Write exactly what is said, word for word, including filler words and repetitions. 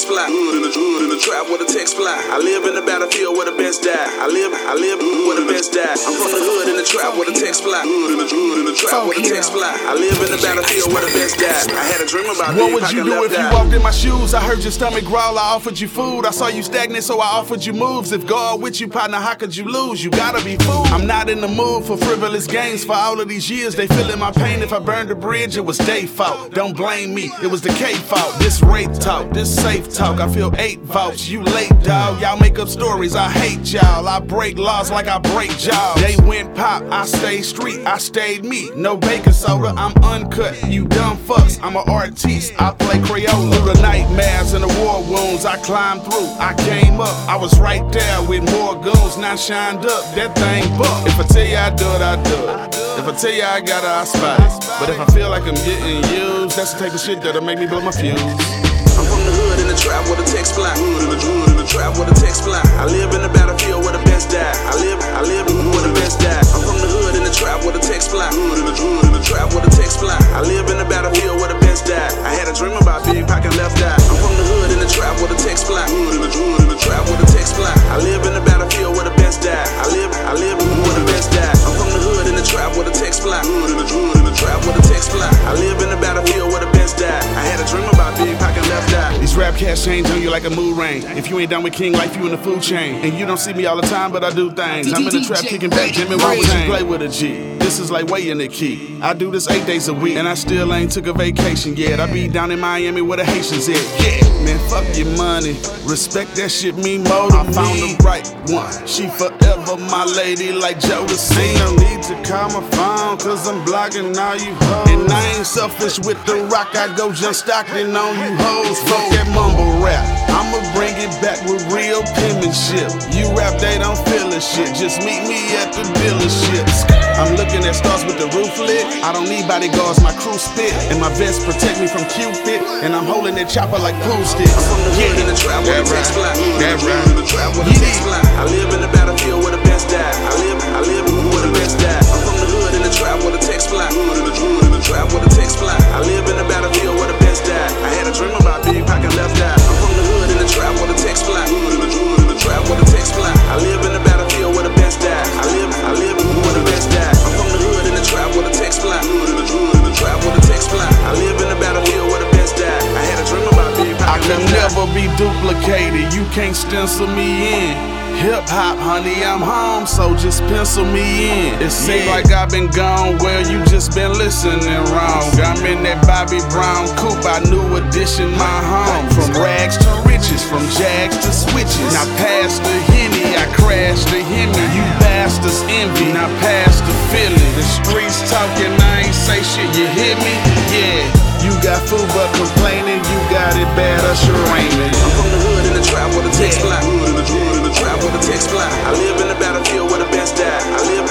text fly. Hood in the hood in the trap where the text fly. I live in the battlefield where the best die. I live, I live where the best die. I'm from the hood in the trap where the text fly. Hood in the hood in the trap where the text fly. I live in the battlefield where the best die. I had a dream about what being would you Pac and do left if you eye. walked in my shoes? I heard your stomach growl, I offered you food. I saw you stagnant, so I offered you moves. If God with you, partner, how could you lose? You gotta be fooled. I'm not in the mood for frivolous games. For all of these years, they feeling my pain. If I burned the bridge, it was their fault. Don't blame me, it was the K fault. This rape talk, this safe talk. I feel eight votes, you late, dog. Y'all make up stories, I hate y'all. I break laws like I break jaws. They went pop, I stayed street, I stayed me. No baking soda, I'm uncut. You dumb fucks, I'm an artiste. I play Crayola. Through the nightmares and the war wounds, I climbed through. I came up, I was right there with more goons. Now shined up, that thing buck. If I tell you I do it, I do it. If I tell you I got it, I spot it. But if I feel like I'm getting used, that's the type of shit that'll make me blow my fuse. I'm from the hood in the trap where the text fly. Hood in the hood in the trap where the text fly. I live in the battlefield where the best die. I live, I live where the best die. I'm from the hood in the trap where the text fly. Hood in the hood in the trap where the text fly. I live in the battlefield where the best die. I had a dream about being Pac and left eye. I'm from the hood in the trap where the text fly. Hood in the hood in the trap where the text fly. I live in the battlefield where the best die. I live, I live where the best die. I'm from the hood in the trap where the text fly. Hood in the hood in the trap where the text fly. I live in the battlefield where the best die. I had a dream about being Pac and left eye. These rap cats change on you like a mood ring. If you ain't down with King Life, you in the food chain. And you don't see me all the time, but I do things. I'm in the trap kicking back, Jimmy, why would you play with a G? This is like weighing the key. I do this eight days a week, and I still ain't took a vacation yet. I be down in Miami where the Haitians at. Yeah, man, fuck your money. Respect that shit mean more to me. I found the right one. She forever my lady like Jodeci. Ain't no need to call my phone, cause I'm blocking all you hoes. And I ain't selfish with the rock, I go just Stockton on you hoes. Fuck that mumble rap, I'ma bring it back with real penmanship. You rap, they don't feel a shit, just meet me at the dealership. I'm looking at stars with the roof lit. I don't need bodyguards, my crew spit. And my vest protect me from Cupid. And I'm holding that chopper like pool sticks. I'm from the hood in the trap where the text fly. That right. In the trap where the text fly. I live in the battlefield where the best die. I live, I live where the best die. I'm from the hood in the trap where the text fly. Hood in the hood in the trap where the text fly. I live in the battlefield where the best die. I had a dream about being Pac and left eye. I'm from the hood in the trap where the text fly. Hood in the hood in the trap where the text fly. I live in the battlefield where the best die. I live, I live where the best die. I'm from the hood in the trap where the text fly. Hood in the hood in the trap where the text fly. I live in the battlefield where the best die. I had a dream about being Pac and left eye. I can never be duplicated, you can't stencil me in. Hip hop, honey, I'm home, so just pencil me in. It seems yeah. like I've been gone, well, you just been listening wrong. I'm in that Bobby Brown coupe, I new edition, my home. From rags to riches, from jags to switches. Now past the Henny, I crashed the Hemi. You bastards envy, now past the feeling. The streets talking, I ain't say shit, you hear me? Yeah. You got food but complaining, you got it bad, Usher Raymond. I'm from the hood in the trap where the text fly. Hood in the hood in the trap where the text fly. I live in the battlefield where the best die. I live